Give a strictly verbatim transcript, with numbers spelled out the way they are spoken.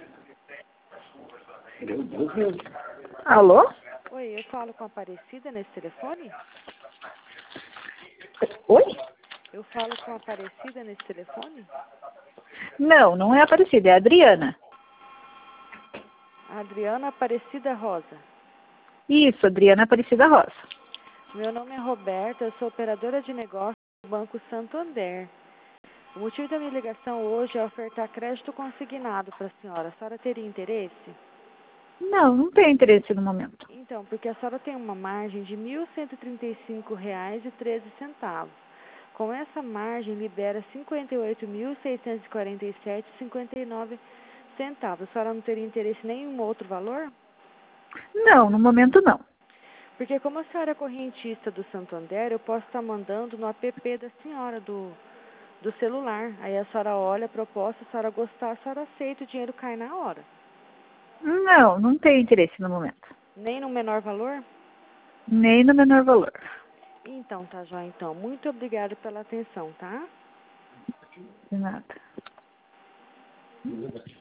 Alô? Oi, eu falo com a Aparecida nesse telefone? Oi? Eu falo com a Aparecida nesse telefone? Não, não é Aparecida, é a Adriana. A Adriana Aparecida Rosa. Isso, Adriana Aparecida Rosa. Meu nome é Roberta, eu sou operadora de negócios do Banco Santander. O motivo da minha ligação hoje é ofertar crédito consignado para a senhora. A senhora teria interesse? Não, não tenho interesse no momento. Então, porque a senhora tem uma margem de mil cento e trinta e cinco reais e treze centavos. Com essa margem, libera cinquenta e oito mil seiscentos e quarenta e sete reais e cinquenta e nove centavos. A senhora não teria interesse em nenhum outro valor? Não, no momento não. Porque como a senhora é correntista do Santander, eu posso estar mandando no app da senhora, do, do celular. Aí a senhora olha a proposta, a senhora gostar, a senhora aceita, o dinheiro cai na hora. Não, não tenho interesse no momento. Nem no menor valor? Nem no menor valor. Então, tá, Jó, então. Muito obrigada pela atenção, tá? De nada.